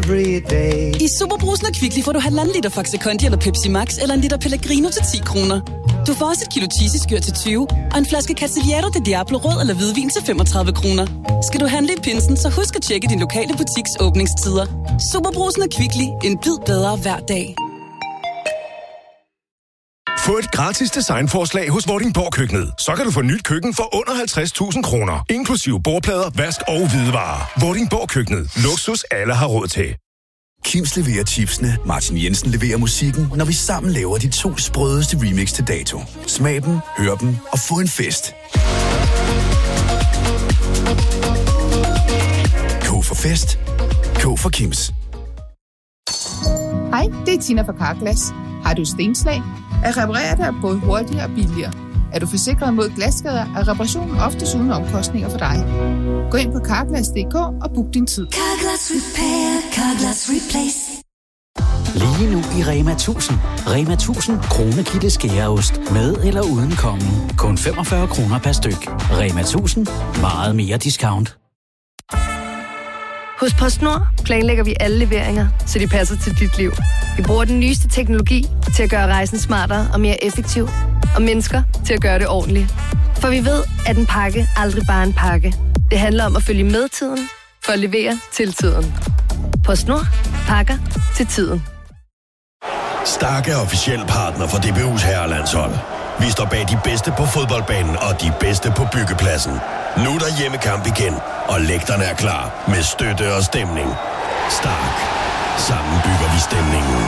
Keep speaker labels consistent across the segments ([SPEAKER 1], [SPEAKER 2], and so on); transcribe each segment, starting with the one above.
[SPEAKER 1] every day.
[SPEAKER 2] I Superbrugsen og Kvickly får du 1,5 liter Faxe Kondi eller Pepsi Max eller en liter Pellegrino til 10 kroner. Du får også et kilo cheesy-skyr til 20 og en flaske Castillejo de Diablo rød eller hvidvin til 35 kroner. Skal du handle i pinsen, så husk at tjekke din lokale butiks åbningstider. Superbrugsen og Kvickly. En bid bedre hver dag.
[SPEAKER 3] Få et gratis designforslag hos Vordingborg Køkkenet. Så kan du få nyt køkken for under 50.000 kroner. Inklusive bordplader, vask og hvidevarer. Vordingborg Køkkenet. Luksus alle har råd til.
[SPEAKER 4] Kims leverer chipsene, Martin Jensen leverer musikken, når vi sammen laver de 2 sprødeste remix til dato. Smag dem, hør dem og få en fest. K for fest. K for Kims.
[SPEAKER 5] Hej, det er Tina fra Carglass. Har du stenslag? At reparere det er både hurtigere og billigere. Er du forsikret mod glasskader, er reparationen oftest uden omkostninger for dig. Gå ind på Carglass.dk og book din tid.
[SPEAKER 6] Carglass Repair, Carglass Replace.
[SPEAKER 7] Lige nu i Rema 1000. Rema 1000 Kronekilde skæreost. Med eller uden kongen. Kun 45 kroner per styk. Rema 1000. Meget mere discount.
[SPEAKER 8] Hos PostNord planlægger vi alle leveringer, så de passer til dit liv. Vi bruger den nyeste teknologi til at gøre rejsen smartere og mere effektiv. Og mennesker til at gøre det ordentligt. For vi ved, at en pakke aldrig bare er en pakke. Det handler om at følge med tiden, for at levere til tiden. PostNord. Pakker til tiden.
[SPEAKER 9] Stark er officiel partner for DBU's herrelandshold. Vi står bag de bedste på fodboldbanen og de bedste på byggepladsen. Nu er der hjemmekamp igen, og lægterne er klar med støtte og stemning. Stark. Sammen bygger vi stemningen.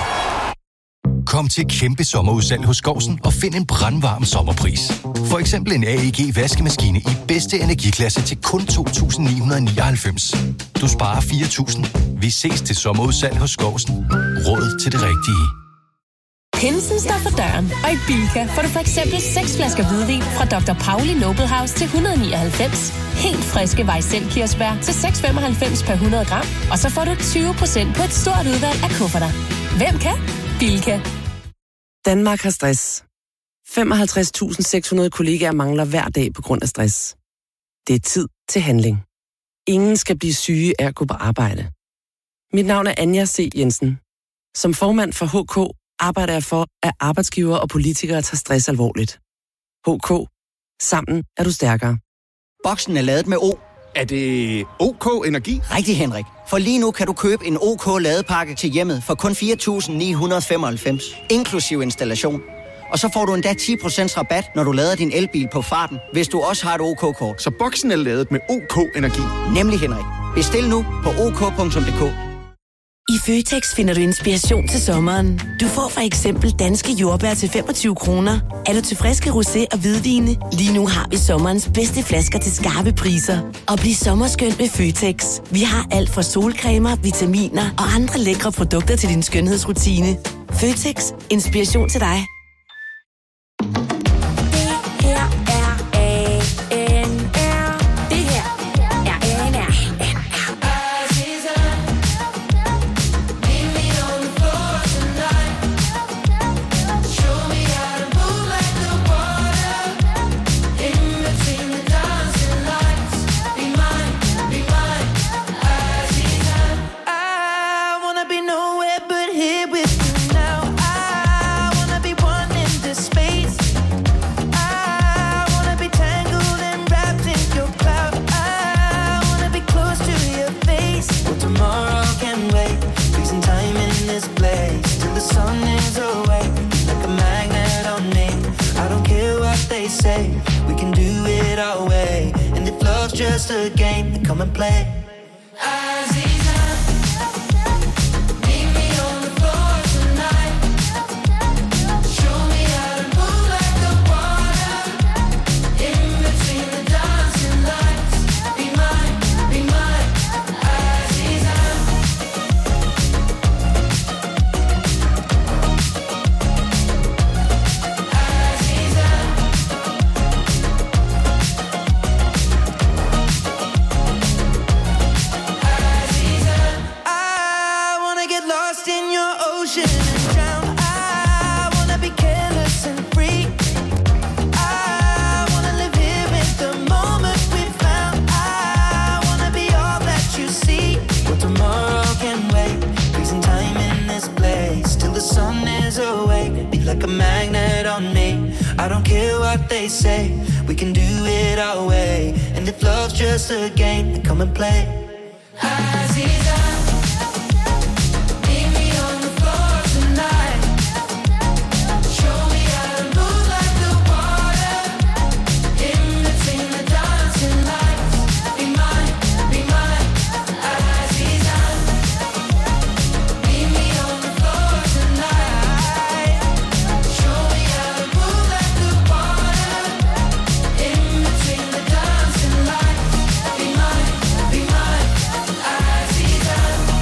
[SPEAKER 10] Kom til kæmpe sommerudsalg hos Skovsen og find en brandvarm sommerpris. For eksempel en AEG vaskemaskine i bedste energiklasse til kun 2.999. Du sparer 4.000. Vi ses til sommerudsalg hos Skovsen. Råd til det rigtige.
[SPEAKER 11] Pinsen står for døren, og i Bilka får du for eksempel 6 flasker hvidvin fra Dr. Pauli Noble House til 199. Helt friske Weissel-kirsebær til 6,95 per 100 gram. Og så får du 20% på et stort udvalg af kufferter. Hvem kan? Bilka.
[SPEAKER 12] Danmark har stress. 55.600 kollegaer mangler hver dag på grund af stress. Det er tid til handling. Ingen skal blive syge af at gå på arbejde. Mit navn er Anja C. Jensen. Som formand for HK arbejder jeg for, at arbejdsgivere og politikere tager stress alvorligt. HK. Sammen er du stærkere.
[SPEAKER 13] Boksen er ladet med O.
[SPEAKER 14] Er det OK Energi?
[SPEAKER 13] Rigtig, Henrik. For lige nu kan du købe en OK ladepakke til hjemmet for kun 4.995, inklusiv installation. Og så får du endda 10% rabat, når du lader din elbil på farten, hvis du også har et OK-kort.
[SPEAKER 14] Så boksen er ladet med OK Energi?
[SPEAKER 13] Nemlig, Henrik. Bestil nu på ok.dk.
[SPEAKER 15] I Føtex finder du inspiration til sommeren. Du får for eksempel danske jordbær til 25 kroner. Er du til friske rosé og hvidvine? Lige nu har vi sommerens bedste flasker til skarpe priser. Og bliv sommerskøn med Føtex. Vi har alt fra solcremer, vitaminer og andre lækre produkter til din skønhedsrutine. Føtex. Inspiration til dig.
[SPEAKER 1] Just a game, come and play. Tomorrow can wait. like a magnet on me. I don't care what they say, we can do it our way. And if love's just a game, then come and play. Aziza, meet me on the floor tonight. Show me how to move like the water in between the dancing lights. Be mine, Aziza. Meet me on the floor tonight. Show me how to move like the water in between the dancing lights. Be mine, Aziza.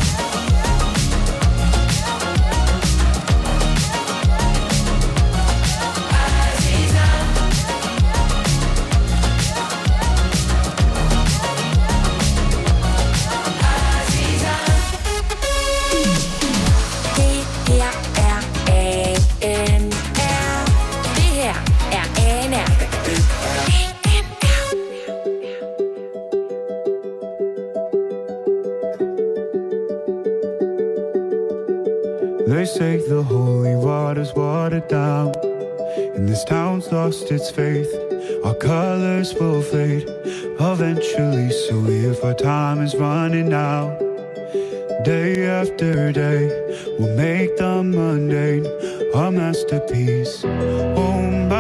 [SPEAKER 16] They say the holy water's watered down, and this town's lost its faith. Our colors will fade eventually, so if our time is running out, day after day, we'll make the mundane our masterpiece. Oh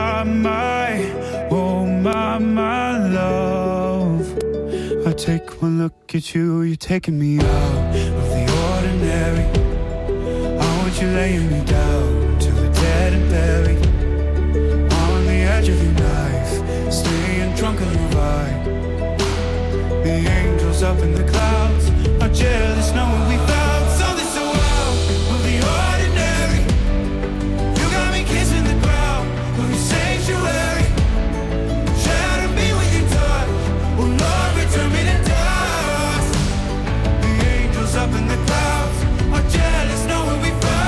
[SPEAKER 16] my love, I take one look at you, you're taking me out of the ordinary. You're laying me down till we're dead and buried on the edge of your knife, staying drunk on your vibe. The angels up in the clouds are jealous knowing we found something so out of the ordinary. You got me kissing the ground of your sanctuary. Shatter me with your touch, oh Lord, return me to dust. The angels up in the clouds are jealous knowing we found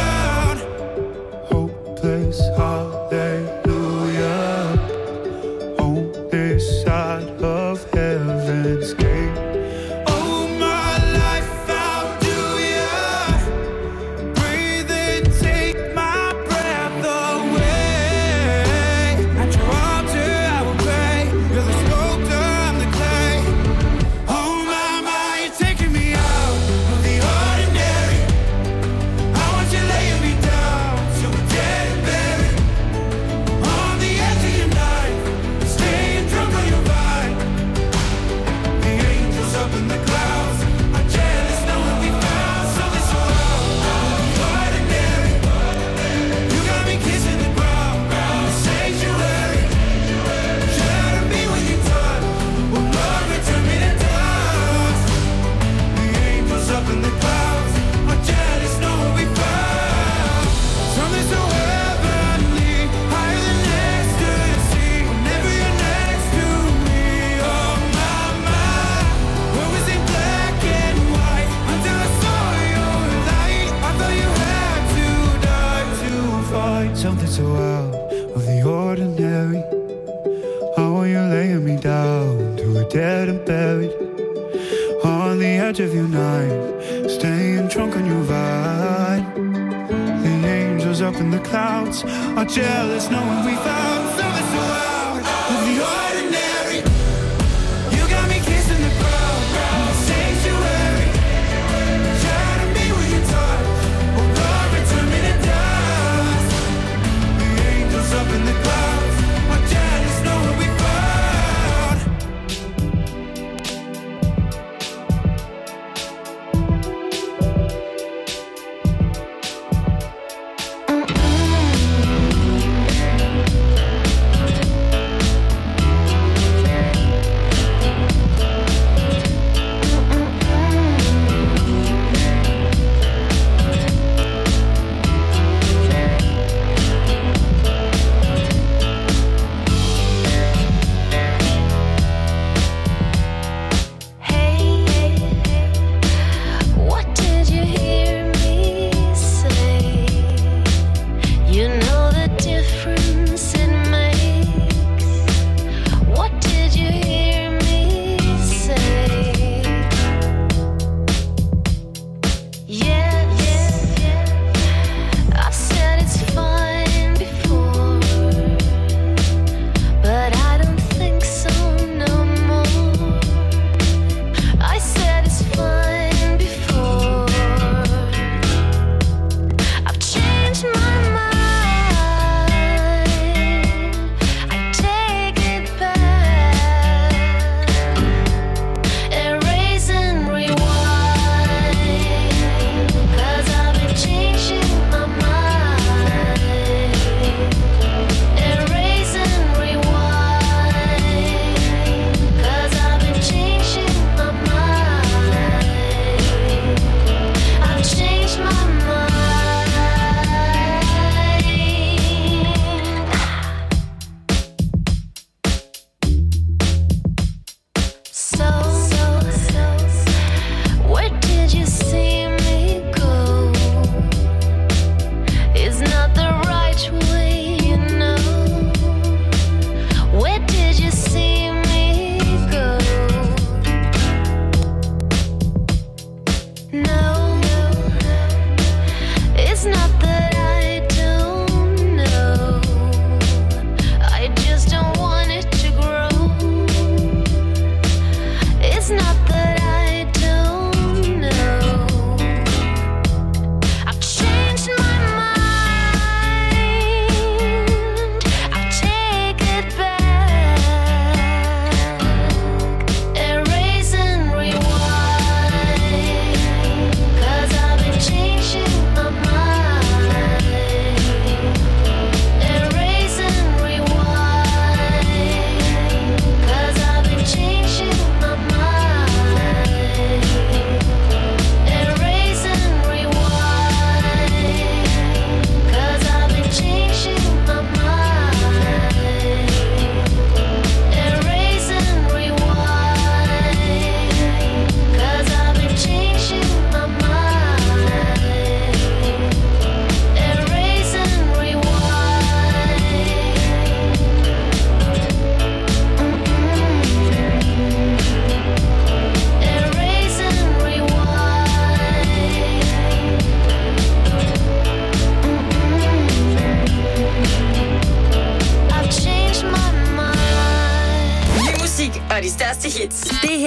[SPEAKER 16] hallelujah on this side of heaven's gate. Oh, my life found you, yeah. Breathe in, take my breath away. At your altar I will pray. You're the sculptor, I'm the clay. Oh my, you're taking me out of the ordinary. I want you laying me down till we're dead and buried on the edge of your knife, staying drunk on your vine. The angels up in the clouds are jealous knowing we found something so out of the ordinary. You got me kissing the ground, the sanctuary. Shatter me with your touch, oh Lord, return me to dust. The angels up in the clouds are jealous knowing we found something so heavenly, higher than ecstasy. Whenever you're next to me, oh my, what was in black and white until I saw your light. I thought you had to die to find something so out of the ordinary. How are you laying me down till we're dead and buried on the edge of your knife, staying drunk on your vine. The angels up in the clouds are jealous knowing we found something so out of the ordinary. You got me kissing the ground, the sanctuary. Shatter me with your touch, oh Lord, return me to dust. The angels up in the clouds are jealous knowing we found.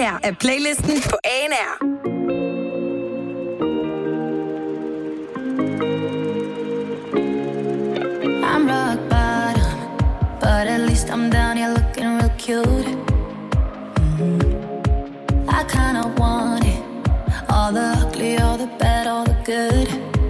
[SPEAKER 17] her er playlisten på ANR.
[SPEAKER 18] I'm rock bottom, but at least I'm down here looking real cute. I kinda want it, all the ugly, all the bad, all the good.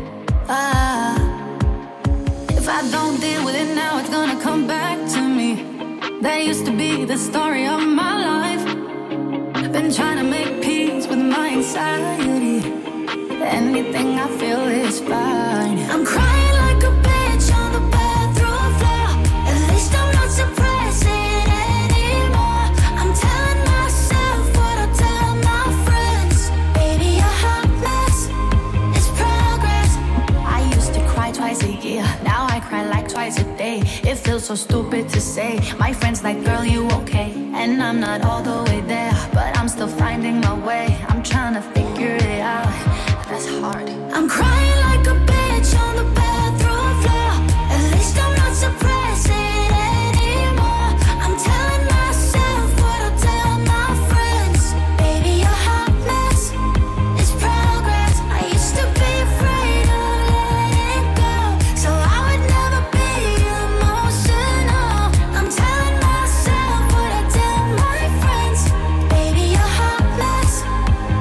[SPEAKER 18] If I don't deal with it now, it's gonna come back to me. That used to be the story of my life. Been trying to make peace with my anxiety. Anything I feel is fine. I'm crying like a bitch on the bathroom floor. At least I'm not suppressing anymore. I'm telling myself what I tell my friends. Baby, a hot mess is progress. I used to cry twice a year. Now I cry like twice a day. It feels so stupid to say. My friends like, girl, you okay? And I'm not all the way there, but I'm still finding my way. I'm trying to figure it out. That's hard. I'm crying like a bitch on the bathroom floor. At least I'm not suppressing anymore. I'm telling myself what I tell my friends. Baby, a hot mess is progress. I used to be afraid of letting go, so I would never be emotional. I'm telling myself what I tell my friends. Baby, a hot mess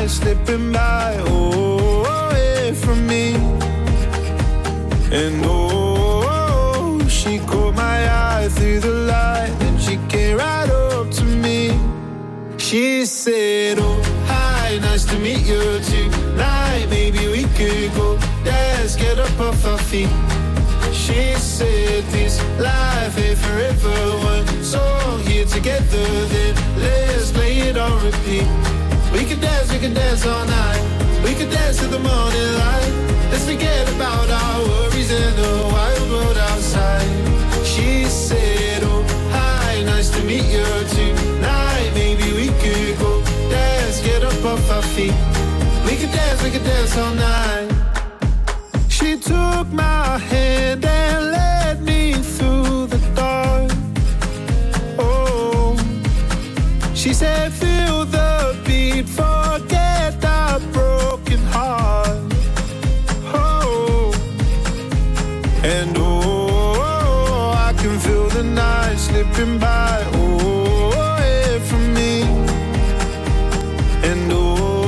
[SPEAKER 16] night slipping by, away from me. And she caught my eye through the light, and she came right up to me. She said, oh, hi, nice to meet you tonight. Maybe we could go dance, get up off our feet. She said this life ain't forever, one song here together, then let's play it on repeat. We could dance all night. We could dance to the morning light. Let's forget about our worries in the wild world outside. She said, oh, hi, nice to meet you tonight. Maybe we could go dance, get up off our feet. We could dance all night. She took my hand and led me through the dark. Oh, she said, feel the beat, forget our broken heart. Oh, and I can feel the night slipping by, away from me. And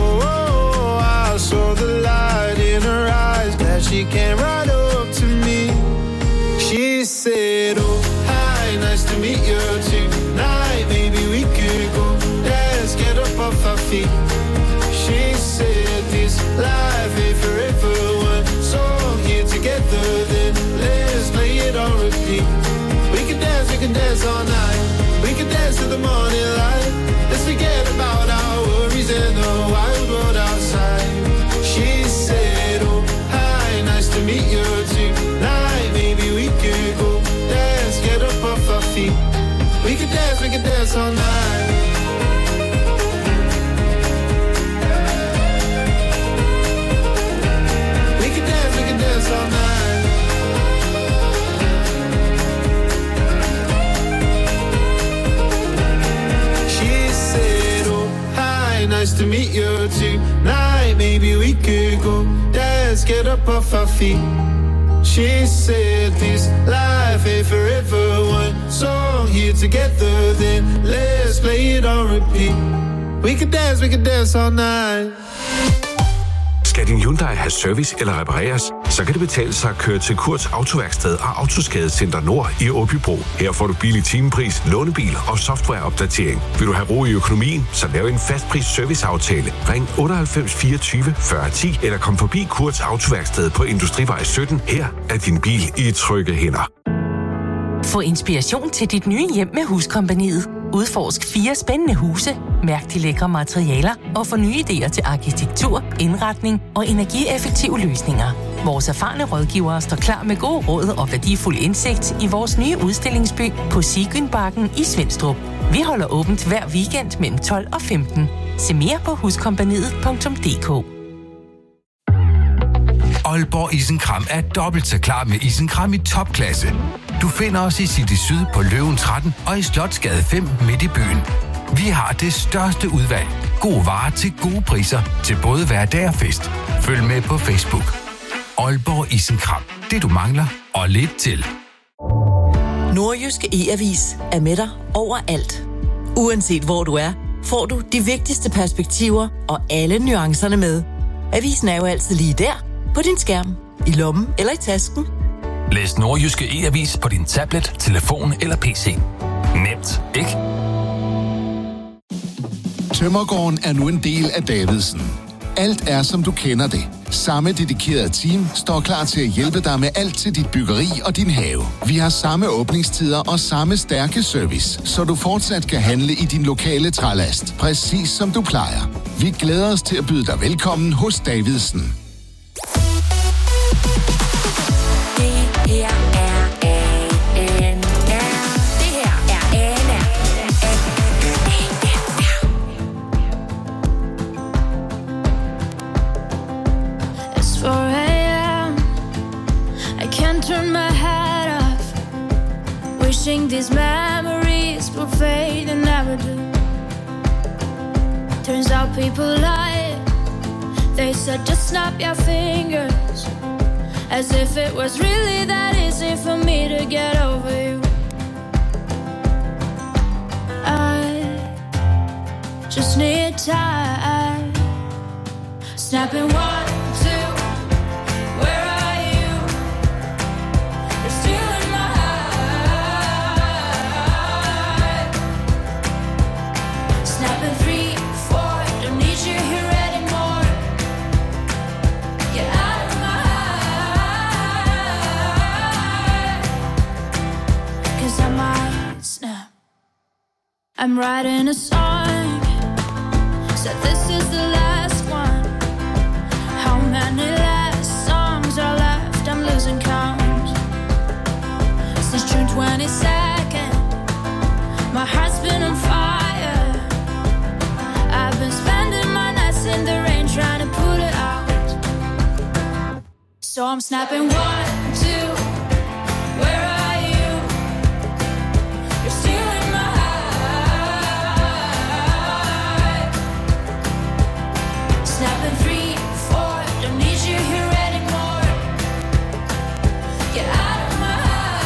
[SPEAKER 16] I saw the light in her eyes, that she came right up to me. She said, oh, hi, nice to meet you tonight. Maybe we could go dance, get up off our feet. She said this life ain't forever, one song here together, then let's play it on repeat. We can dance all night. We can dance to the morning light. Let's forget about our worries in the wild world outside. She said, oh, hi, nice to meet you tonight. Maybe we could go dance, get up off our feet. We can dance all night. We can dance all night. She said, oh, hi, nice to meet you tonight. Maybe we could go dance, get up off our feet. She said this life ain't forever, one song here together, then let's play it on repeat. We can dance all night.
[SPEAKER 19] Skal din Hyundai have service eller repareres, så kan det betale sig at køre til Kurts Autoværksted og Autoskadecenter Nord i Åbybro. Her får du billig timepris, lånebil og softwareopdatering. Vil du have ro i økonomien, så lav en fastpris serviceaftale. Ring 98 24 40 10 eller kom forbi Kurts Autoværksted på Industrivej 17. Her er din bil i trygge hænder.
[SPEAKER 20] Få inspiration til dit nye hjem med Huskompagniet. Udforsk 4 spændende huse, mærk de lækre materialer og få nye idéer til arkitektur, indretning og energieffektive løsninger. Vores erfarne rådgivere står klar med gode råd og værdifuld indsigt i vores nye udstillingsby på Sigynbakken i Svenstrup. Vi holder åbent hver weekend mellem 12 og 15. Se mere på huskompagniet.dk.
[SPEAKER 21] Aalborg Isenkram er dobbelt så klar med Isenkram i topklasse. Du finder os i City Syd på Løven 13 og i Slotsgade 5 midt i byen. Vi har det største udvalg. Gode varer til gode priser til både hverdag og fest. Følg med på Facebook. Aalborg Isenkram. Det du mangler og lidt til.
[SPEAKER 22] Nordjyske E-Avis er med dig overalt. Uanset hvor du er, får du de vigtigste perspektiver og alle nuancerne med. Avisen er jo altid lige der, på din skærm, i lommen eller i tasken.
[SPEAKER 23] Læs Nordjyske E-Avis på din tablet, telefon eller PC. Nemt, ikke?
[SPEAKER 24] Tømmergården er nu en del af Davidsen. Alt er, som du kender det. Samme dedikerede team står klar til at hjælpe dig med alt til dit byggeri og din have. Vi har samme åbningstider og samme stærke service, så du fortsat kan handle i din lokale trælast, præcis som du plejer. Vi glæder os til at byde dig velkommen hos Davidsen.
[SPEAKER 17] Det her er ANR. Det her er ANR.
[SPEAKER 18] It's 4 a.m. I can't turn my head off. Wishing these memories will fade and never do. Turns out people lie. They said just snap your fingers. As if it was really that easy for me to get over you. I just need time. Snapping 1, 2, where are you? You're still in my heart. Snapping 3, 4, don't need you here anymore. Get out of my heart. 'Cause I might snap. I'm writing a song, so this is the last one. How many last songs are left? I'm losing count. Since June 22nd, my heart's been on fire. I've been spending my nights in the rain trying to put it out. So I'm snapping 1, 2, where are you? You're still in my heart. Snapping 3, 4, don't need you here anymore. Get out of my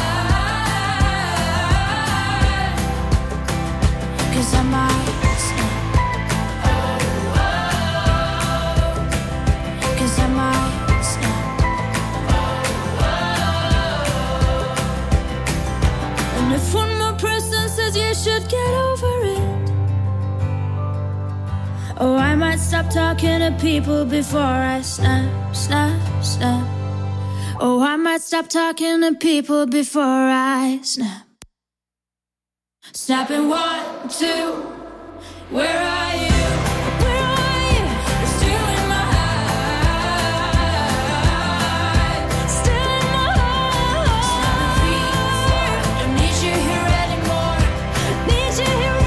[SPEAKER 18] heart. 'Cause I might snap. Oh, oh. 'Cause I might snap. Oh, oh. And if one more person says you should get over it, oh, I might stop talking to people before I snap, snap, snap. Oh, I might stop talking to people before I snap. Snapping 1, 2, where are you? Where are you? You're still in my heart. Still in my heart. Snapping 3, 4, don't need you here anymore. Need you here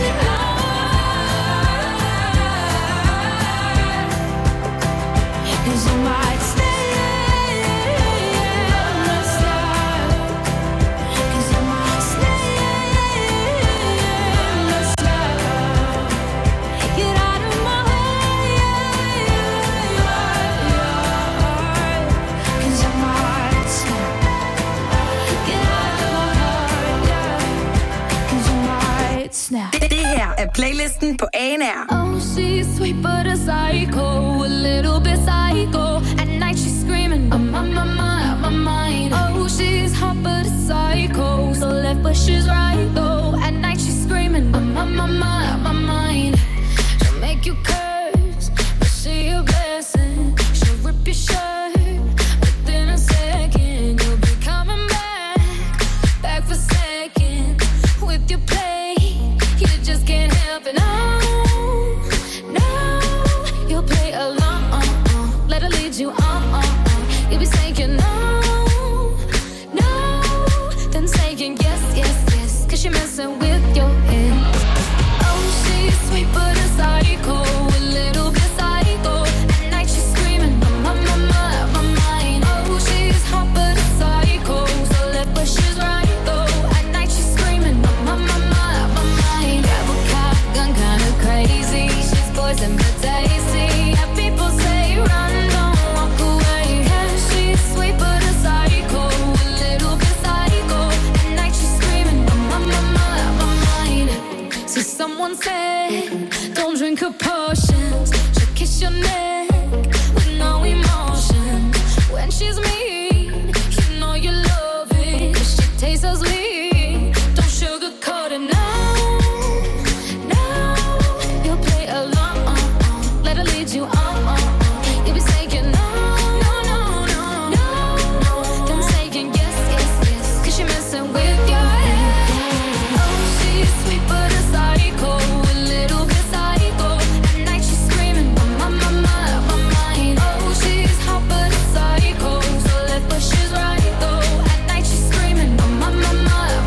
[SPEAKER 18] anymore. 'Cause I might stay. I might stop. 'Cause I might stay. I might stop. Get out of my heart. 'Cause I might stop. Get out of my heart. 'Cause I might snap.
[SPEAKER 2] Det her er playlisten på ANR.
[SPEAKER 18] Oh, she's sweet but a psycho, a little bit psycho. At night she's screaming, I'm on my mind. Oh, she's hot but a psycho, so left but she's right though. At night she's screaming, I'm on my mind. She'll make you curse, but she a blessing. She'll rip your shirt within a second. You'll be coming back for second with your play. You just can't help it. No, you'll play along. Let her lead you on. You'll be saying no, then saying yes. 'Cause you're messing with your head. Oh, she's sweet but a psycho, a little bit psycho. At night she's screaming, I'm on my mind. Oh, she's hot but a psycho, so left but she's right though. At night she's screaming, I'm on my mind. Grab a cop gun, kinda crazy. She's poison but tasty. Yeah, people say run, don't walk away. Yeah, she's sweet but a psycho, a little bit psycho. At night she's screaming, I'm on my mind. See, someone said, don't drink her potions. She'll kiss your neck with no emotion. When she's mean, you know you love it. 'Cause she tastes so sweet. Don't sugarcoat it, no. You'll play along. Let her lead you on. You'll be saying no. Then saying yes. 'Cause you're messing with your head. Oh, she's sweet but a psycho, a little bit psycho. At night she's screaming, I'm on my mind. Oh, she's hot but a psycho, so left but she's right though. At night she's screaming, I'm on my mind.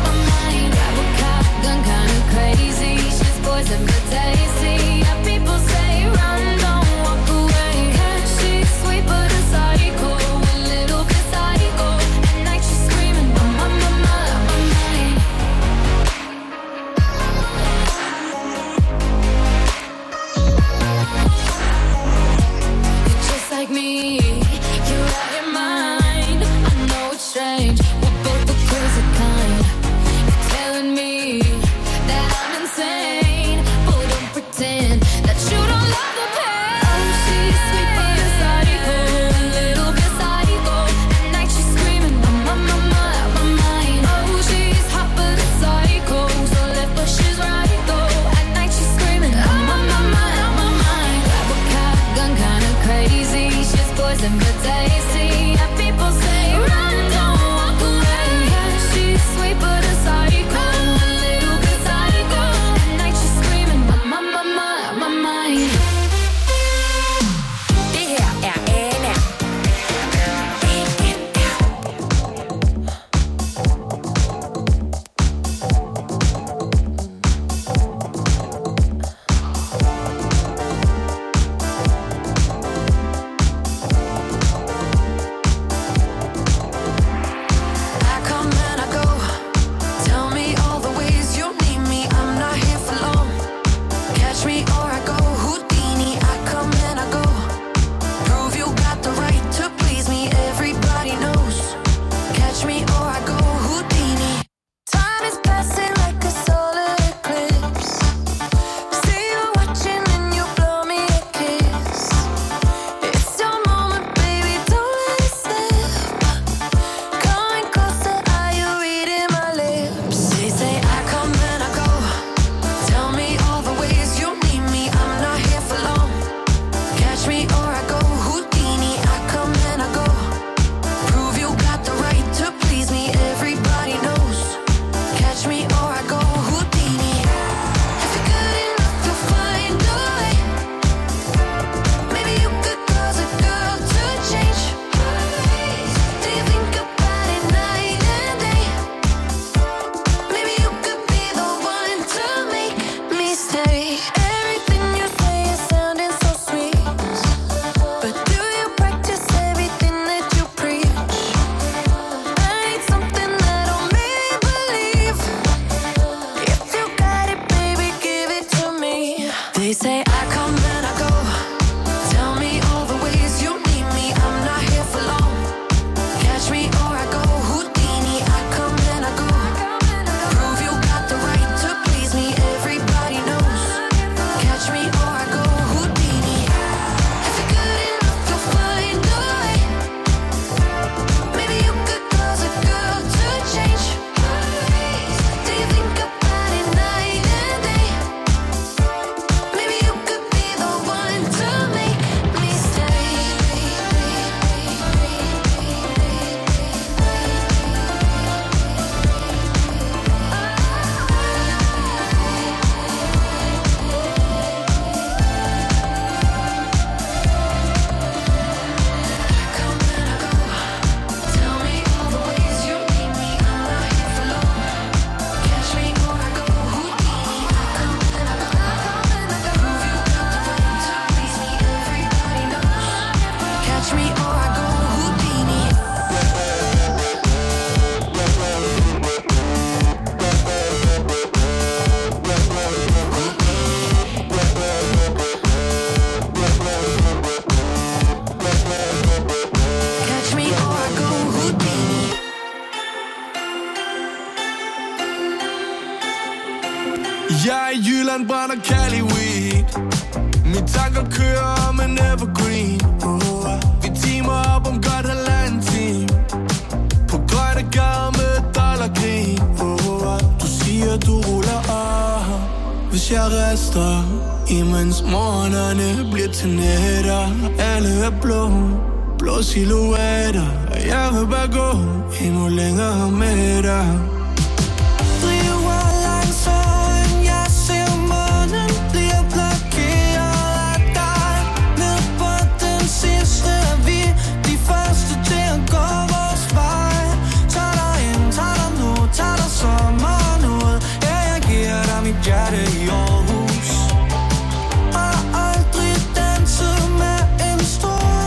[SPEAKER 16] Jeg er i Jylland, brænder Cali weed. Mine tanker kører om en evergreen. Vi teamer op om godt halvanden time. På grønne gader med dollargrin. Du siger du ruller af, hvis jeg rester, imens morgenerne bliver til nætter. Alle er blå silhuetter, og jeg vil bare gå endnu længere med dig. Driver langsomt, end jeg ser månen, bliver blokeret af dig. Ned på den sidste er vi de første til at gå vores vej. Tag dig ind, tag dig nu, tag dig sommeren ud. Ja, jeg giver dig mit hjerte i Aarhus. Og aldrig danset med en stor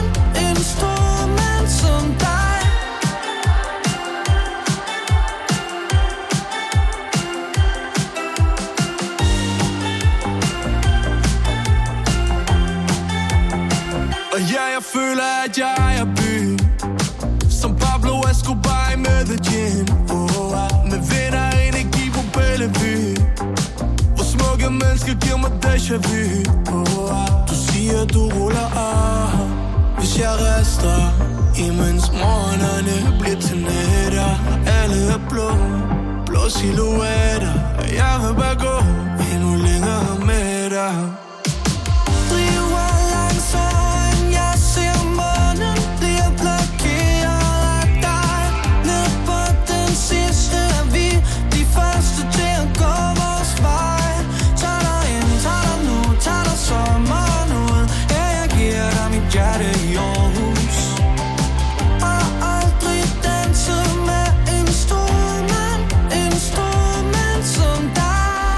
[SPEAKER 16] mand som dig. Og ja, jeg føler, at jeg ejer byen, som Pablo Escobar i Medellin. Med vind og energi på Bellevue, hvor smukke mennesker giver mig déjà vu. Du siger, du ruller af, hvis jeg rester, imens morgenerne bliver til nætter. Alle er blå silhuetter, og jeg vil bare gå endnu længere med dig. Driver langsomt, jeg ser månen, bliver blokeret af dig. Ned på den sidste er vi de første til at gå vores vej. Tag dig ind, tag dig nu, tag dig sommeren ud. Ja, jeg giver dig mit hjerte i Aarhus. Og aldrig danset med en stor mand som dig.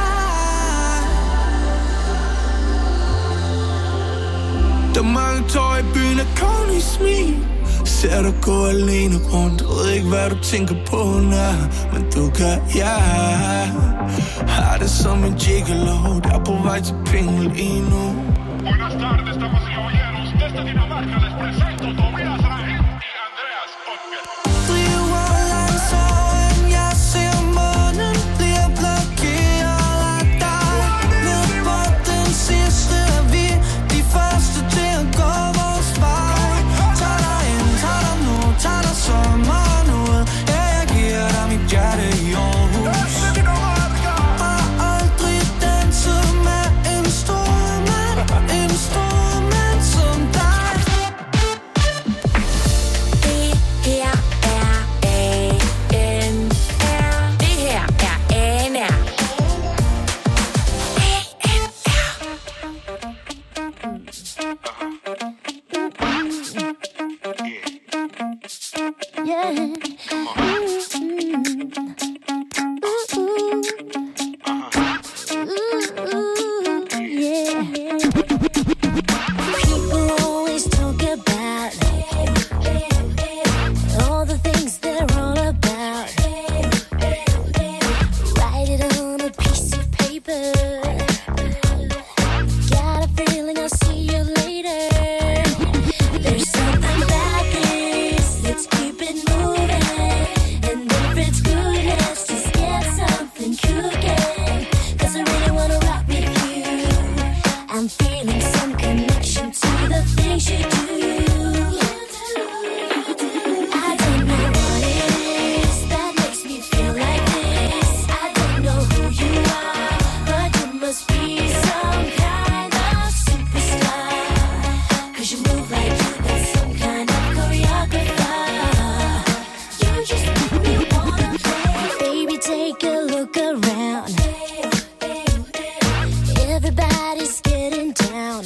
[SPEAKER 16] Der er mange tår i byen af konge smil. Ser dig gå alene rundt, ved ikke hvad du tænker på, nej. Men du kan, ja. Har det som en gigolo, der er på vej til penge lige nu. Buenas tardes, damas y caballeros. Desde Dinamarca les presento Tobias Rahim y Andreas Ottger. Driver langsomt, jeg ser månen, bliver blokeret af dig. Ned på den sidste er vi de første til at gå vores vej. Tag dig ind, tag dig nu, tag dig sommeren ud. Ja, jeg giver dig mit hjerte i Aarhus. Og aldrig danset med en stor mand som dig.
[SPEAKER 17] Det her er ANR. Det her er ANR.
[SPEAKER 3] People always talk about all the things they're all about. Write it on a piece of paper. Got a feeling I'll see you later. There's something about this, let's keep it moving. And if it's good, let's just get something cooking. 'Cause I really wanna rock with you. I'm feeling some connection to the things you do. I don't know what it is that makes me feel like this. I don't know who you are, but you must be some kind of superstar. 'Cause you move like you've been some kind of choreographer. You just make me wanna play. Baby, take a look around. Everybody's getting down.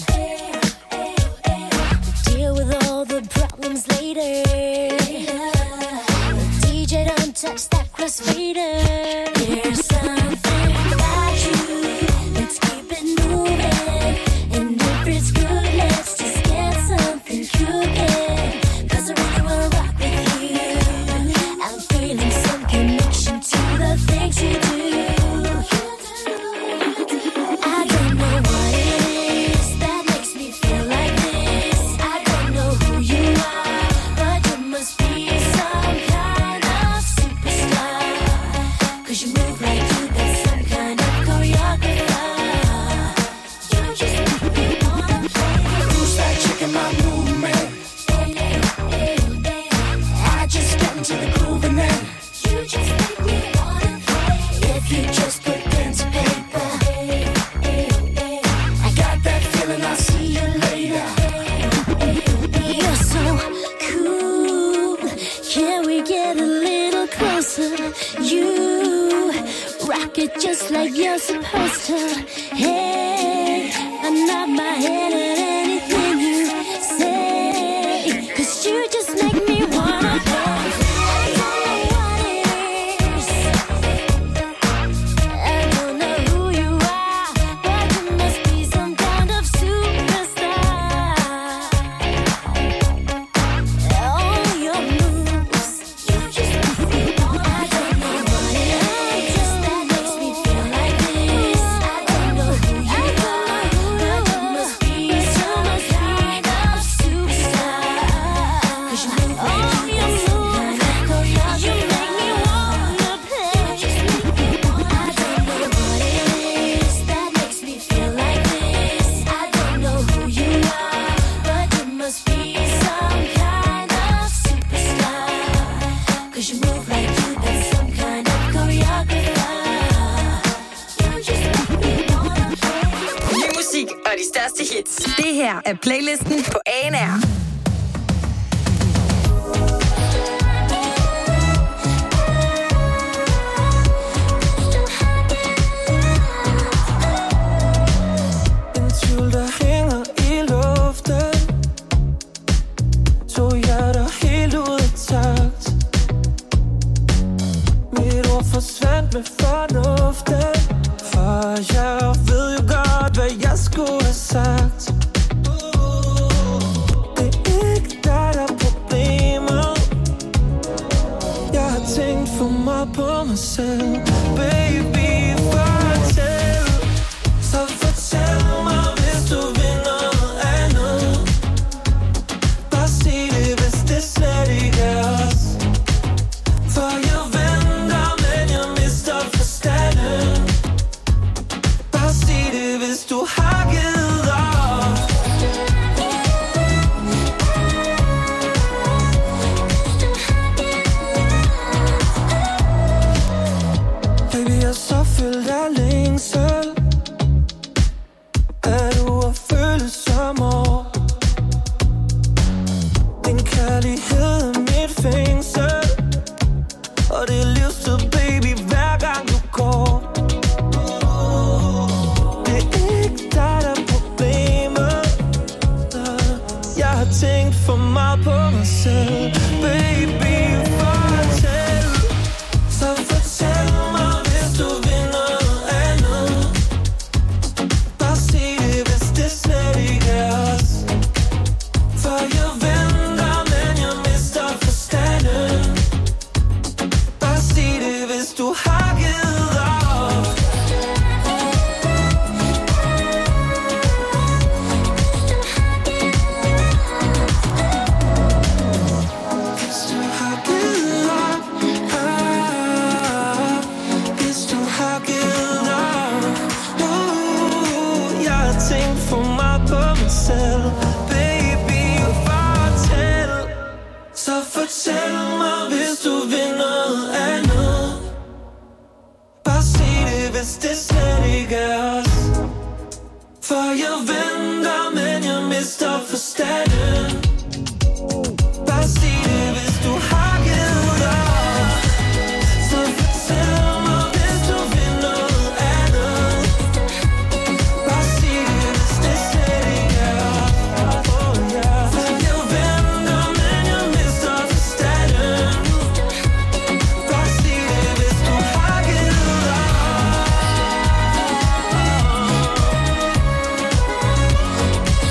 [SPEAKER 3] answer. Hey, I nod my head at anything you say, 'cause you just make me wanna play. I don't know what it is, I don't know who you are, but you must be some kind of superstar. All your moves, you just make me wanna. I don't know what it is that makes me feel like this. I don't know who you are, but you must be some kind of superstar. 'Cause you move like you got some kind of choreography. You make me wanna play. You just make me wanna. I don't know what it is that makes me feel like this. I don't know who you are, but you must be some kind of superstar. 'Cause you move like you got some kind of choreography. You just make me wanna play.
[SPEAKER 2] Ny musik og de største hits. Det her er playlisten på ANR.
[SPEAKER 1] En tvivl, der hænger i luften. To hjerter helt ud af takt. Mit ord forsvandt med fornuften. For jeg ved jo godt, hvad jeg skulle have sagt. Det er ikke dig, der er problemet. Jeg har tænkt for meget på mig selv. Baby, fortæl. Så fortæl mig, hvis du vil noget andet. Bare sig det, hvis det slet ikke er os. For jeg venter, men jeg mister forstanden. Bare sig det, hvis du har givet op. Baby, jeg er så fyldt af længsel. Er du at føle som år? Din kærlighed er mit fængsel. Og det er livstid, baby, hver gang du går. Det er ikke dig, der er problemet. Jeg har tænkt for meget på mig selv. Baby, fortæl. Så fortæl mig, hvis du vil noget andet. Bare sig det, hvis det slet ikke er os. For jeg venter, men jeg mister forstanden. Bare sig det, hvis du har givet op. Hvis du har givet op, hvis du har givet op. Jeg har tænkt for meget på mig selv. Baby, fortæl. Så fortæl mig, hvis du vil noget andet. Bare sig det, hvis det slet ikke er os. For jeg venter, men jeg mister forstanden. Bare sig det, hvis du har givet op. Så fortæl mig, hvis du vil noget andet. Bare sig det, hvis det slet ikke er os. Oh, yeah. For jeg venter, men jeg mister forstanden. Bare sig det, hvis du har givet op.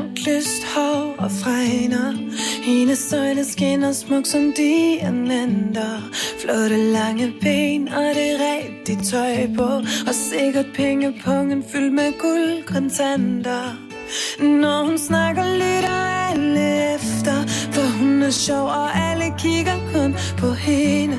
[SPEAKER 1] lyst hår og fregner. Hendes øjne skinner smuk som diamanter. Flotte lange ben og det rigtige tøj på. Og sikkert pengepungen fyldt med guldkontanter. Når hun snakker, lytter alle efter. For hun er sjov, og alle kigger kun på hende.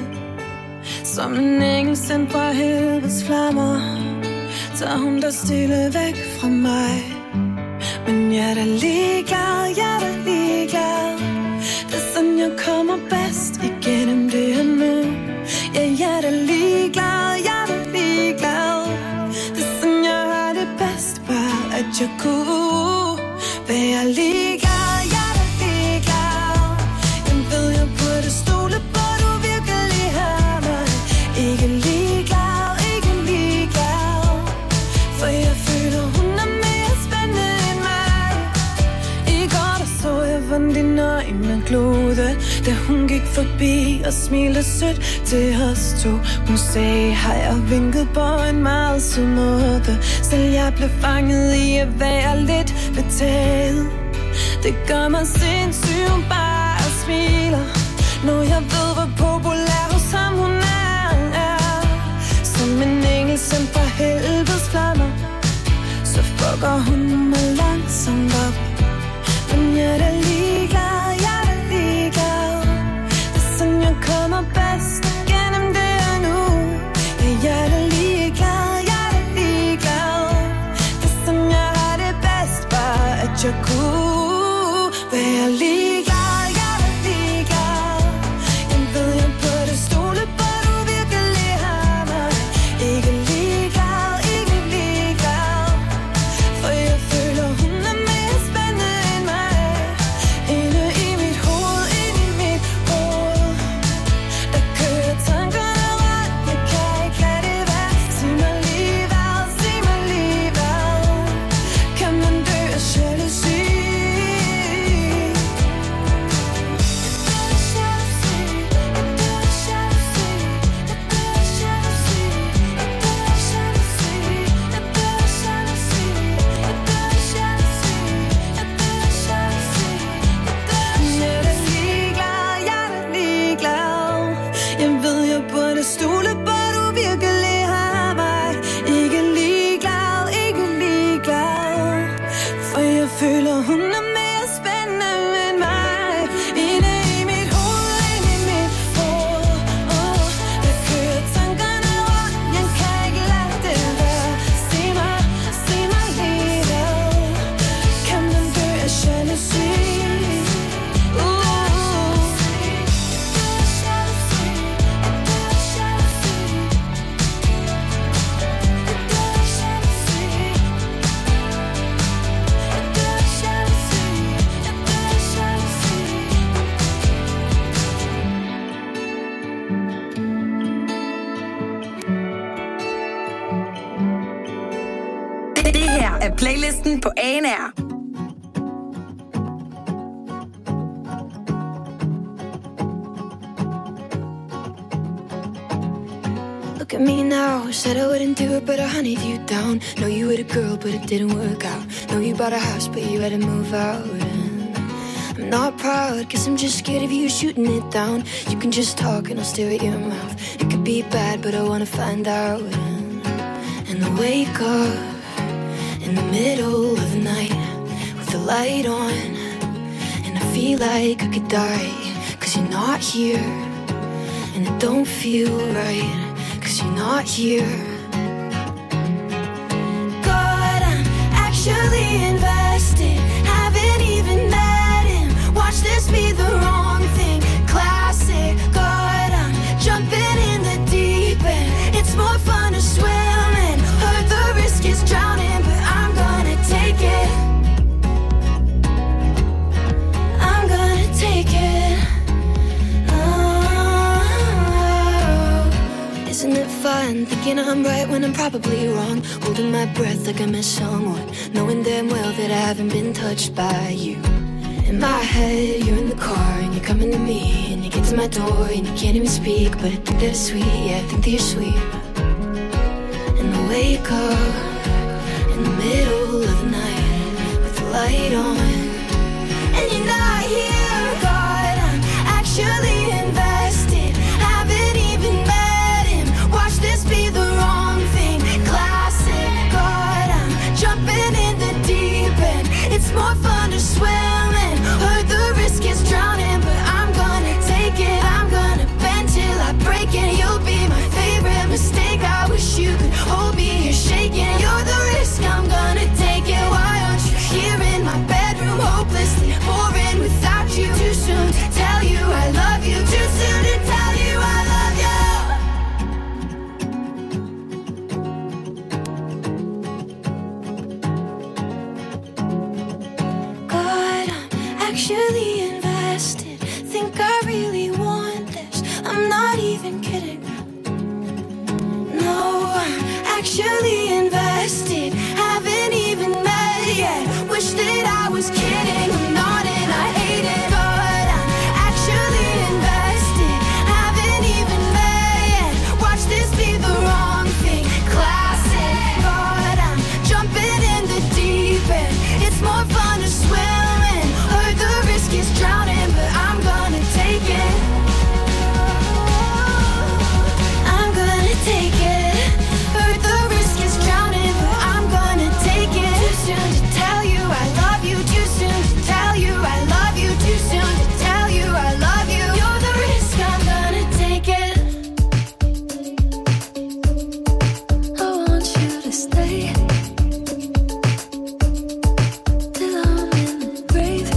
[SPEAKER 1] Som en engel sendt fra helvedes flammer, tager hun der stille væk fra mig. Men jeg er da ligeglad, jeg er da ligeglad. Det er sådan, jeg kommer bedst igennem det her nu. Ja, jeg er da ligeglad, jeg er da ligeglad. Det er sådan, jeg har det bedst, bare at jeg kunne være ligeglad, jeg er da ligeglad. Jeg ved, jeg burde stole på, du virkelig har mig. Ikke ligeglad, ikke ligeglad. For jeg føler, hun er mere spændende end mig. I går der så jeg, hvordan dine øjne glode, da hun gik forbi og smilte sødt til os to. Hun sagde hej og vinkede på en meget sød måde. Selv jeg blev fanget i at være lidt betaget. Det gør mig sindssyg, hun bare smiler, når jeg ved, hvor populær hos ham hun er. Som en engel sendt fra helvedes flammer, så fucker hun mig langsomt op. Men jeg er da ligeglad, jeg er da ligeglad. Det er sådan, jeg kommer bedst gennem det her nu. Ja, jeg er da ligeglad, jeg er da ligeglad. Det er sådan, jeg har det bedst, bare at jeg kunne være ligeglad, jeg er da ligeglad. Jeg ved, jeg burde stole på, du virkelig har mig. Ikke ligeglad, ikke ligeglad. For jeg føler, hun er mere spændende end mig. Inde i mit hoved, inde i mit hoved, der kører tankerne rundt. Jeg kan ikke lade det være. Sig mig lige hvad, sig mig lige hvad. Kan man dø af jalousi? Jeg er da ligeglad, jeg er da ligeglad. Jeg ved, jeg burde stole på, du virkelig har mig. Ikke ligeglad, ikke ligeglad. For jeg føler, hun er mere spændende end mig. Inde i mit hoved, inde i mit hoved, der kører tankerne rundt. Jeg kan ikke lade det være. Sig mig lige hvad. Kan man dø af jalousi?
[SPEAKER 2] Det her er playlisten på ANR.
[SPEAKER 4] Look at me now, said I wouldn't do it, but I hunted you down. Know you were the girl, but it didn't work out. Know you bought a house, but you had to move out. And I'm not proud, cause I'm just scared of you shooting it down. You can just talk and I'll stare at your mouth. It could be bad, but I wanna find out. And I wake up in the middle of the night with the light on, and I feel like I could die, cause you're not here. And it don't feel right, cause you're not here. God, I'm actually invested. Haven't even met him. Watch this be the wrong thing. Classic. God, I'm jumping in the deep end. It's more fun to swim and heard the risk is drowning, but I'm gonna take it. I'm gonna take it. Isn't it fun thinking I'm right when I'm probably wrong? Holding my breath like I miss someone, knowing damn well that I haven't been touched by you. In my head, you're in the car and you're coming to me, and you get to my door and you can't even speak, but I think that it's sweet, yeah, I think that you're sweet. And I wake up in the middle of the night with the light on,
[SPEAKER 3] boring without you. Too soon to tell you I love you. Too soon to tell you I love you. God, I'm actually invested. Think I really want this. I'm not even kidding. No, I'm actually invested. Haven't even met yet. Wish that I was kidding. I'm not and I hate it. But I'm actually invested. Haven't even met yet. Watch this be the wrong thing. Classic. But I'm jumping in the deep end. It's more fun to swim in. Heard the risk is drowning, but I'm gonna take it. I'm gonna take it. Heard the risk is drowning, but I'm gonna take it. Too soon to tell you I love you. Too soon to tell you I love you. Too soon to tell you I love you. You're the risk, I'm gonna take it. I want you to stay till I'm in the grave,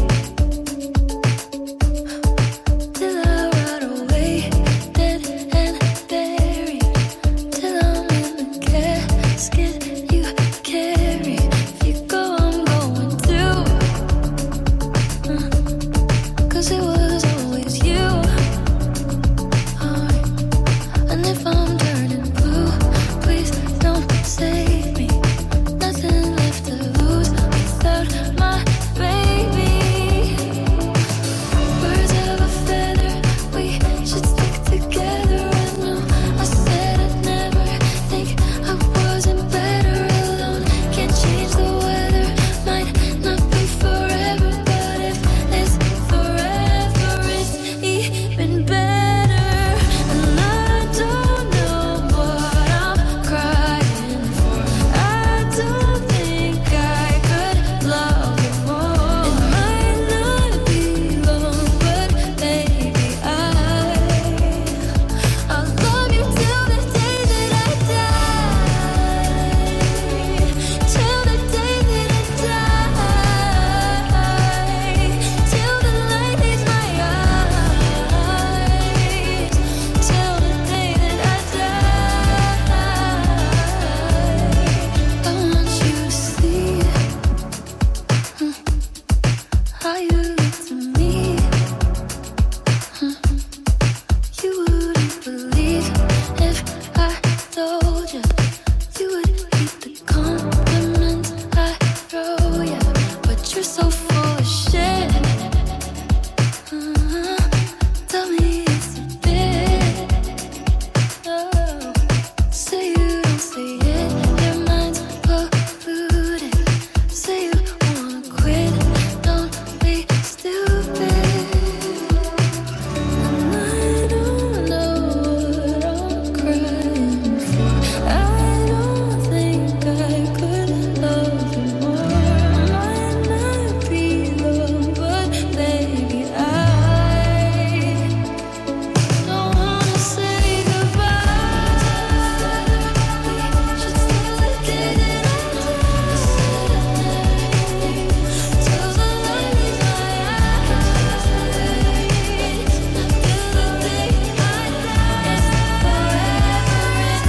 [SPEAKER 3] till I rot away, dead and buried, till I'm in the casket you carry. If you go, I'm going too. 'Cause it was always you. And if I'm turning blue, please don't save me. Nothing left to lose without my baby. Birds of a feather, we should stick together. I know I said I'd never think I wasn't better alone. Can't change the weather, might not be forever, but if this forever is even better. And I don't know what I'm crying for. I don't think I could love you more. It might not be long, but baby, I'll love you till the day that I die. Till the day that I die. Till the light leaves my eyes. Till the day that I die. I want you to see how you look to me. You wouldn't believe if I told you. You would keep the compliments I throw you. But you're so full of shit. Tell me it's a bit. Oh, say you don't say it. Your mind's polluted. Say you wanna quit. Don't be stupid. And I don't know what I'm crying for. I don't think I could love you more. Might not be long, but baby, I don't wanna say goodbye. Should still the day that I die. Till the light leaves my eyes. Till the day I die. It's forever is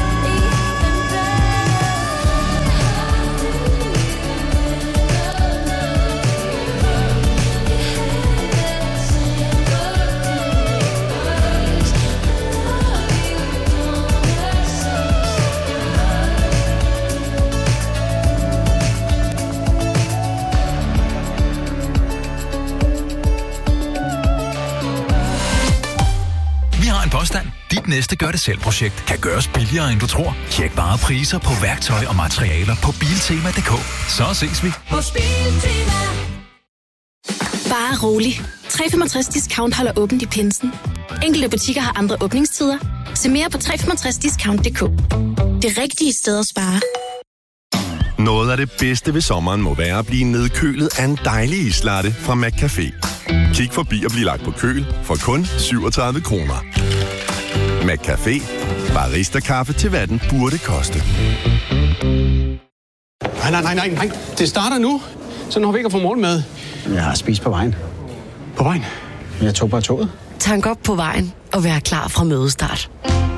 [SPEAKER 5] Vi har en påstand. Dit næste gør-det-selv-projekt kan gøres billigere, end du tror. Tjek bare priser på værktøj og materialer på Biltema.dk. Så ses vi.
[SPEAKER 3] hos Biltema.
[SPEAKER 6] Bare rolig. 365 Discount holder åbent i pinsen. Enkelte butikker har andre åbningstider. Se mere på 365discount.dk. Det rigtige sted at spare.
[SPEAKER 9] Noget af det bedste ved sommeren må være at blive nedkølet af en dejlig islatte fra McCafé. Kig forbi og bliv lagt på køl for kun 37 kroner. McCafé. Barista-kaffe til hvad den burde koste.
[SPEAKER 7] Nej. Det starter nu. Så når vi ikke får morgenmad. Jeg har spist på vejen.
[SPEAKER 14] På vejen?
[SPEAKER 7] Jeg tog bare toget.
[SPEAKER 22] Tank op på vejen og vær klar fra mødestart.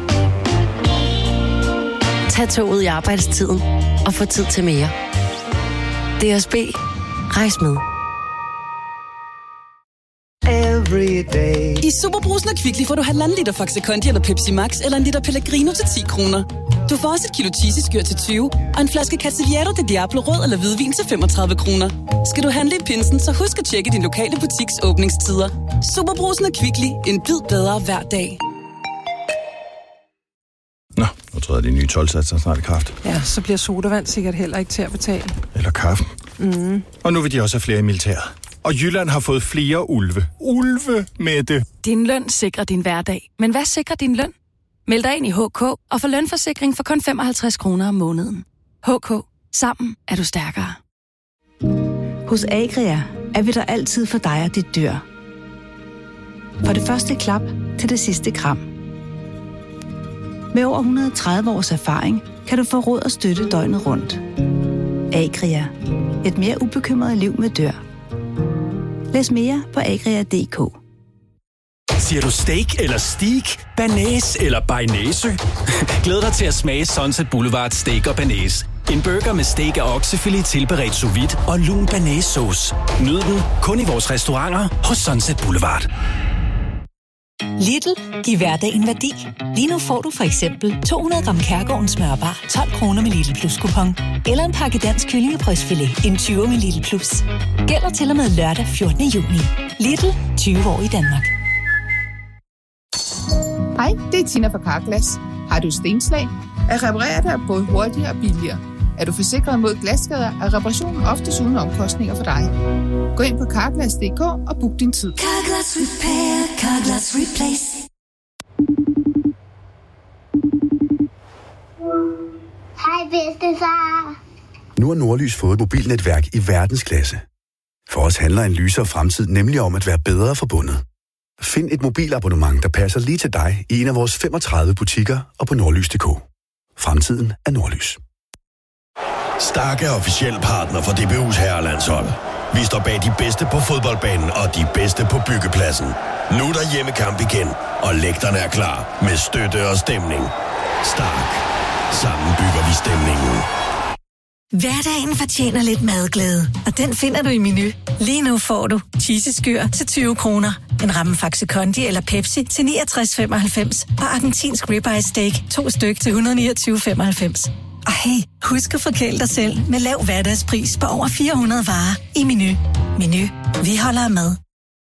[SPEAKER 22] Tag toget i arbejdstiden og få tid til mere. DSB. Rejs med.
[SPEAKER 8] I Superbrugsen og Kvickly får du 1,5 liter Faxe Kondi eller Pepsi Max eller en liter Pellegrino til 10 kroner. Du får også et kilo cheesy-skyr til 20 og en flaske Cavaliere de Diablo rød eller hvidvin til 35 kroner. Skal du handle i pinsen, så husk at tjekke din lokale butiks åbningstider. Superbrugsen og Kvickly. En bid bedre hver dag.
[SPEAKER 10] Nå, nu tror jeg, de nye 12-satser snart i kraft.
[SPEAKER 11] Ja, så bliver sodavand sikkert heller ikke til at betale.
[SPEAKER 10] Eller kaffen.
[SPEAKER 11] Mm.
[SPEAKER 10] Og nu vil de også have flere i militæret. Og Jylland har fået flere ulve. Ulve, Mette.
[SPEAKER 25] Din løn sikrer din hverdag. Men hvad sikrer din løn? Meld dig ind i HK og få lønforsikring for kun 55 kroner om måneden. HK. Sammen er du stærkere.
[SPEAKER 26] Hos Agria er vi der altid for dig og dit dyr. Fra det første klap til det sidste kram. Med over 130 års erfaring kan du få råd og støtte døgnet rundt. Agria. Et mere ubekymret liv med dyr. Læs mere på agria.dk.
[SPEAKER 27] Siger du steak eller steak? Banæs eller bearnaise? Glæd dig til at smage Sunset Boulevard Steak og Banæs. En burger med steak og oksefilet tilberedt sous vide og lun banæssauce. Nyd den kun i vores restauranter hos Sunset Boulevard.
[SPEAKER 28] Lidl. Giv hverdagen værdi. Lige nu får du for eksempel 200 gram Kærgården smørbar 12 kroner med Lidl Plus kupon. Eller en pakke dansk kyllingebrystfilet en 20 med Lidl Plus. Gælder til og med lørdag 14. juni. Lidl. 20 år i Danmark.
[SPEAKER 29] Hej, det er Tina fra Carglass. Har du stenslag? At reparere det er både hurtigere og billigere. Er du forsikret mod glasskader, er reparationen oftest uden omkostninger for dig. Gå ind på Carglass.dk og book din tid.
[SPEAKER 3] Carglass Repair, Carglass Replace.
[SPEAKER 30] Hej bedstefar.
[SPEAKER 31] Nu har Nordlys fået et mobilnetværk i verdensklasse. For os handler en lysere fremtid nemlig om at være bedre forbundet. Find et mobilabonnement, der passer lige til dig i en af vores 35 butikker og på nordlys.dk. Fremtiden er Nordlys.
[SPEAKER 9] Stark er officiel partner for DBU's herrelandshold. Vi står bag de bedste på fodboldbanen og de bedste på byggepladsen. Nu er der hjemmekamp igen, og lægterne er klar med støtte og stemning. Stark. Sammen bygger vi stemningen.
[SPEAKER 28] Hverdagen fortjener lidt madglæde, og den finder du i Menu. Lige nu får du cheesy-skyr til 20 kroner, en ramme Faxe Kondi eller Pepsi til 69,95 og argentinsk ribeye steak 2 styk til 129,95. Og hey, husk at forkæle dig selv med lav hverdagspris på over 400 varer i Menu. Menu. Vi holder med.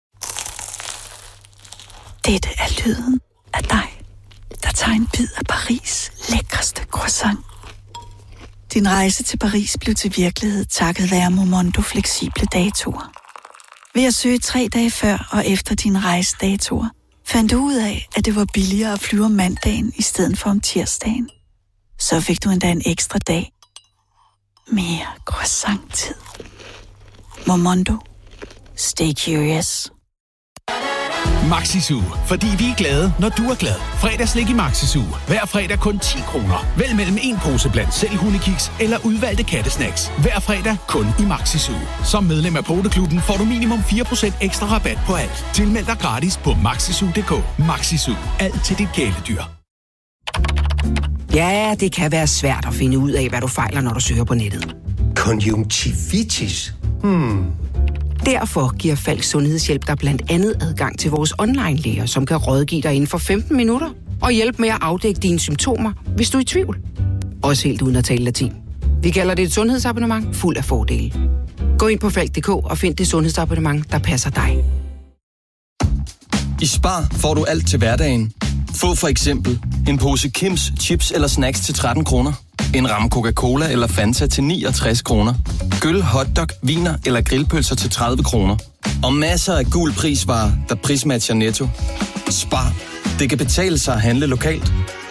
[SPEAKER 26] Dette er lyden af dig, der tager en bid af Paris' lækreste croissant. Din rejse til Paris blev til virkelighed takket være Momondo fleksible datoer. Ved at søge 3 dage før og efter din rejsedatoer, fandt du ud af, at det var billigere at flyve om mandagen i stedet for om tirsdagen. Så fik du endda en ekstra dag. Mere croissant-tid. Momondo. Stay curious.
[SPEAKER 32] Maxisu, fordi vi er glade, når du er glad. Fredagslik i Maxisu. Hver fredag kun 10 kroner. Vælg mellem en pose blandt selv hundekiks eller udvalgte kattesnacks. Hver fredag kun i Maxisu. Som medlem af Poteklubben får du minimum 4% ekstra rabat på alt. Tilmeld dig gratis på maxisu.dk. Maxisu. Alt til dit kæledyr.
[SPEAKER 33] Ja, det kan være svært at finde ud af, hvad du fejler, når du søger på nettet.
[SPEAKER 9] Konjunktivitis?
[SPEAKER 33] Derfor giver Falks Sundhedshjælp dig blandt andet adgang til vores online-læger, som kan rådgive dig inden for 15 minutter og hjælpe med at afdække dine symptomer, hvis du er i tvivl. Også helt uden at tale latin. Vi kalder det et sundhedsabonnement fuld af fordele. Gå ind på Falk.dk og find det sundhedsabonnement, der passer dig.
[SPEAKER 34] I Spar får du alt til hverdagen. Få for eksempel en pose Kims chips eller snacks til 13 kroner. En ramme Coca-Cola eller Fanta til 69 kroner. Gyll, hotdog, viner eller grillpølser til 30 kroner. Og masser af gul prisvarer, der prismatcher Netto. Spar. Det kan betale sig at handle lokalt.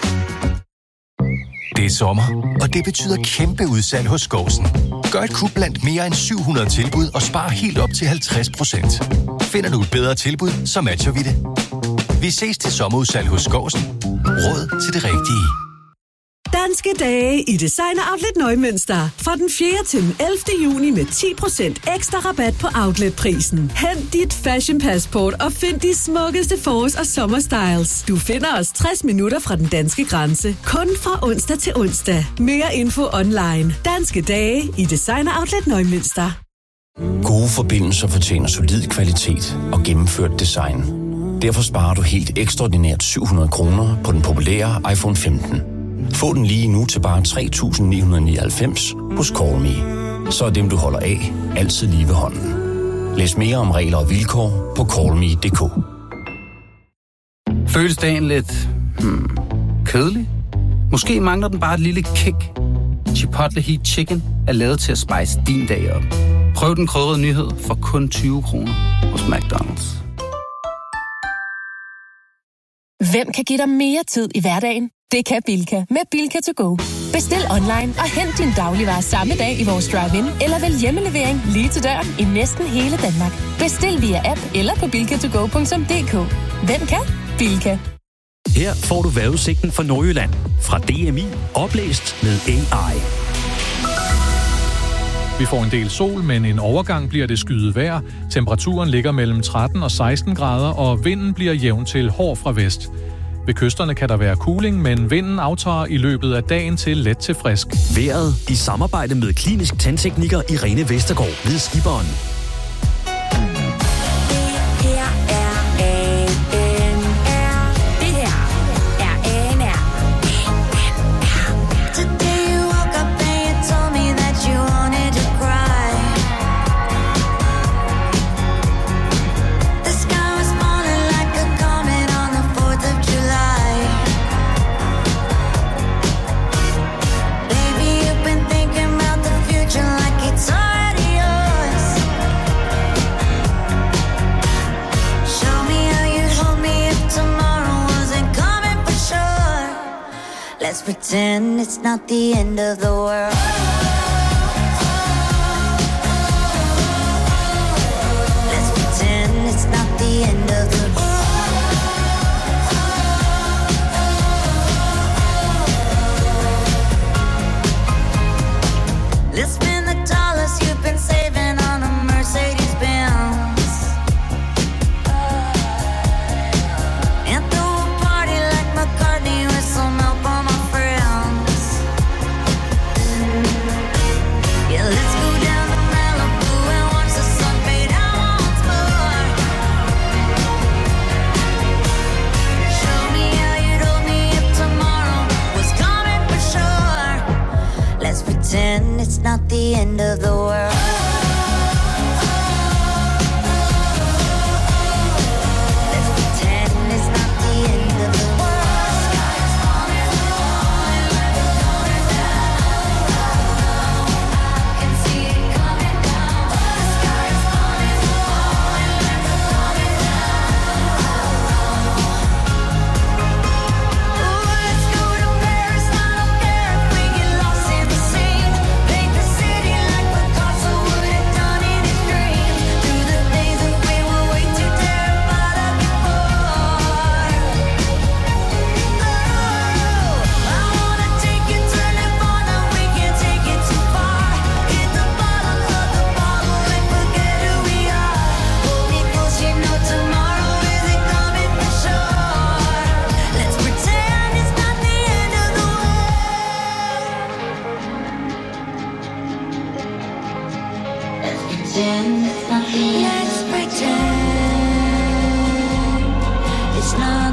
[SPEAKER 35] Det er sommer, og det betyder kæmpe udsalg hos Skousen. Gør et kub blandt mere end 700 tilbud og spar helt op til 50%. Finder du et bedre tilbud, så matcher vi det. Vi ses til sommerudsalg hos Skousen. Råd til det rigtige.
[SPEAKER 28] Der
[SPEAKER 1] Danske dage i Designer Outlet Neumünster. Fra den 4. til den 11. juni med 10% ekstra rabat på outletprisen. Hent dit fashion passport og find de smukkeste forårs- og sommerstyles. Du finder os 60 minutter fra den danske grænse. Kun fra onsdag til onsdag. Mere info online. Danske dage i Designer Outlet Neumünster.
[SPEAKER 2] Gode forbindelser fortjener solid kvalitet og gennemført design. Derfor sparer du helt ekstraordinært 700 kroner på den populære iPhone 15. Få den lige nu til bare 3.999 hos Call.me. Så er dem, du holder af, altid lige ved hånden. Læs mere om regler og vilkår på callme.dk.
[SPEAKER 4] Føles dagen lidt kedelig? Måske mangler den bare et lille kick. Chipotle Heat Chicken er lavet til at spice din dag op. Prøv den krydrede nyhed for kun 20 kroner hos McDonald's.
[SPEAKER 5] Hvem kan give dig mere tid i hverdagen? Det kan Bilka med Bilka to go. Bestil online og hent din dagligvarer samme dag i vores drive-in, eller vælg hjemmelevering lige til døren i næsten hele Danmark. Bestil via app eller på bilkatogo.dk. Hvem kan? Bilka.
[SPEAKER 12] Her får du vejrudsigten for Nordjylland fra DMI, oplæst med AI.
[SPEAKER 13] Vi får en del sol, men en overgang bliver det skyet vejr. Temperaturen ligger mellem 13 og 16 grader, og vinden bliver jævn til hård fra vest. Ved kysterne kan der være kuling, men vinden aftager i løbet af dagen til let til frisk.
[SPEAKER 12] Vejret i samarbejde med klinisk tandtekniker Irene Vestergaard ved Skiberen.
[SPEAKER 3] Let's pretend it's not the end of the world. Let's pretend it's not the end of the world. Let's spend the dollars you've been saving on a Mercedes-Benz. And throw a party like McCartney with some help on my friends. Yeah, let's go down to Malibu and watch the sun fade out once more. Show me how you'd hold me if tomorrow was coming for sure. Let's pretend it's not the end of the world. Let's pretend it's not the end of the world. Sky is falling, falling, falling down. I can see it coming down. The sky is falling, falling, falling down. Ooh, let's go to Paris. I don't care if we get lost in the scene. Paint the city like Picasso would have done in his dreams. Through the days that we were way too terrified of before. Oh, I wanna take you to Nirvana. We can't take it too far. Hit the bottom of the bottle and forget who we are. Hold me close, you know tomorrow isn't coming for sure. Let's pretend it's not the end of the world. Let's pretend it's not the end. Let's pretend it's not.